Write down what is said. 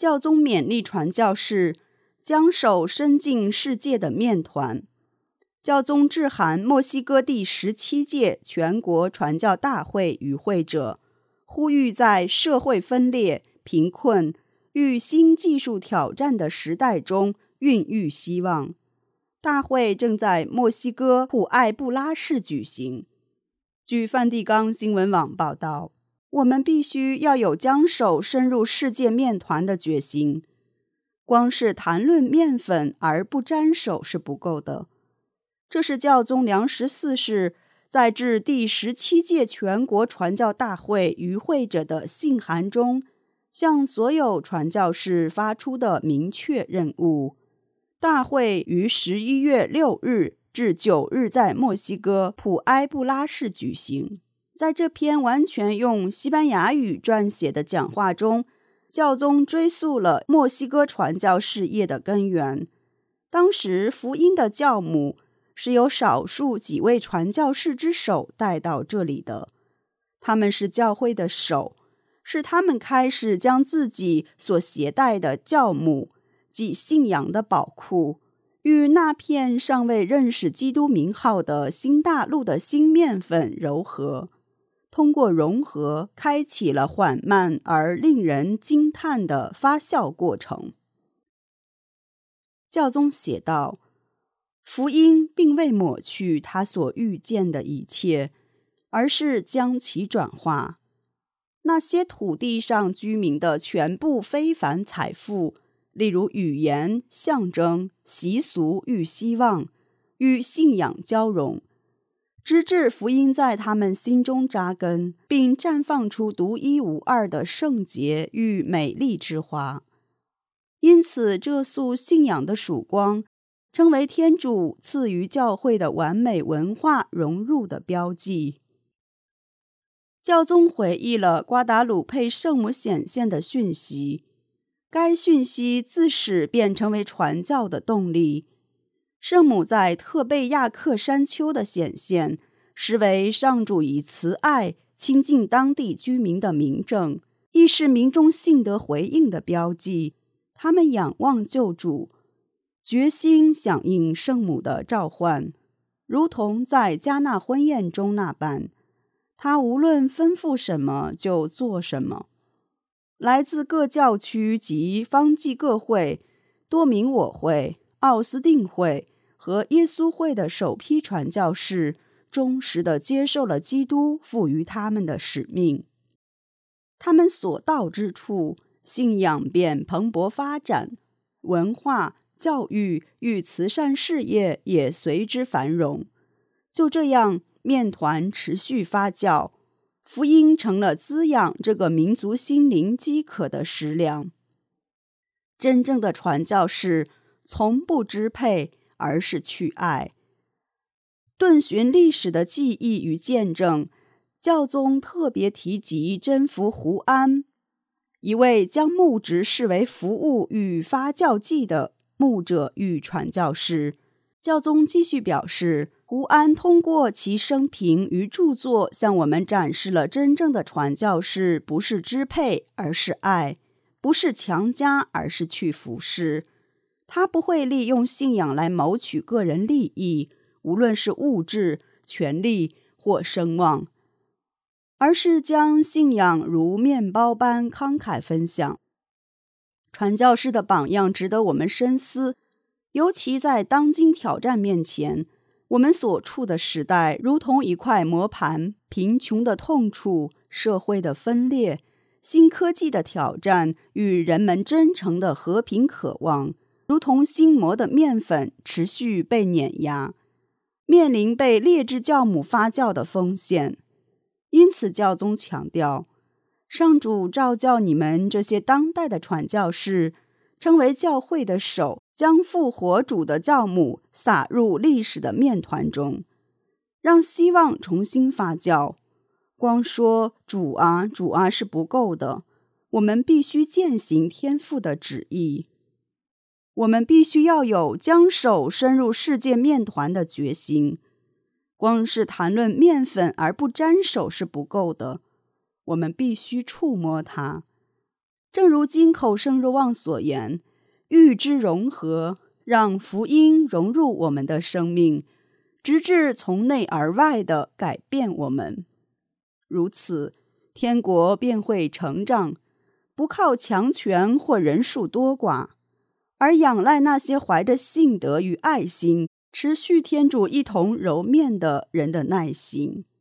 教宗勉励传教士将手伸进世界的面团。教宗致函墨西哥第17届全国传教大会与会者，呼吁在社会分裂、贫困与新技术挑战的时代中孕育希望。大会正在墨西哥普埃布拉市举行。据梵蒂冈新闻网报道，我们必须要有将手伸入世界面团的决心。光是谈论面粉而不沾手是不够的。这是教宗良14世在致第17届全国传教大会与会者的信函中向所有传教士发出的明确任务。大会于11月6日至9日在墨西哥普埃布拉市举行。在这篇完全用西班牙语撰写的讲话中，教宗追溯了墨西哥传教事业的根源。当时福音的教母是由少数几位传教士之手带到这里的，他们是教会的手，是他们开始将自己所携带的教母即信仰的宝库与那片尚未认识基督名号的新大陆的新面粉糅合，通过融合开启了缓慢而令人惊叹的发酵过程。教宗写道，福音并未抹去他所预见的一切，而是将其转化。那些土地上居民的全部非凡财富，例如语言、象征、习俗与希望，与信仰交融，直至福音在他们心中扎根，并绽放出独一无二的圣洁与美丽之花。因此，这束信仰的曙光成为天主赐予教会的完美文化融入的标记。教宗回忆了瓜达鲁佩圣母显现的讯息，该讯息自始便成为传教的动力。圣母在特贝亚克山丘的显现，实为上主以慈爱亲近当地居民的明证，亦是民众信德回应的标记。他们仰望救主，决心响应圣母的召唤，如同在迦纳婚宴中那般，他无论吩咐什么就做什么。来自各教区及方济各会、多明我会、奥斯定会和耶稣会的首批传教士忠实地接受了基督赋予他们的使命。他们所到之处，信仰便蓬勃发展，文化、教育与慈善事业也随之繁荣。就这样，面团持续发酵，福音成了滋养这个民族心灵饥渴的食粮。真正的传教士从不支配，而是去爱。顿寻历史的记忆与见证，教宗特别提及真福胡安，一位将牧职视为服务与发酵剂的牧者与传教士。教宗继续表示，胡安通过其生平与著作向我们展示了真正的传教士不是支配，而是爱；不是强加，而是去服侍。他不会利用信仰来谋取个人利益，无论是物质、权力或声望，而是将信仰如面包般慷慨分享。传教士的榜样值得我们深思，尤其在当今挑战面前，我们所处的时代如同一块磨盘，贫穷的痛楚、社会的分裂、新科技的挑战与人们真诚的和平渴望，如同新磨的面粉持续被碾压，面临被劣质酵母发酵的风险。因此教宗强调，上主召叫你们这些当代的传教士，成为教会的手，将复活主的酵母撒入历史的面团中，让希望重新发酵。光说主啊，主啊是不够的，我们必须践行天父的旨意。我们必须要有将手伸入世界面团的决心。光是谈论面粉而不沾手是不够的，我们必须触摸它。 正如金口圣若望所言，与之融合，让福音融入我们的生命，直至从内而外的改变我们。如此，天国便会成长，不靠强权或人数多寡，而仰赖那些怀着信德与爱心，持续天主一同揉面的人的耐心。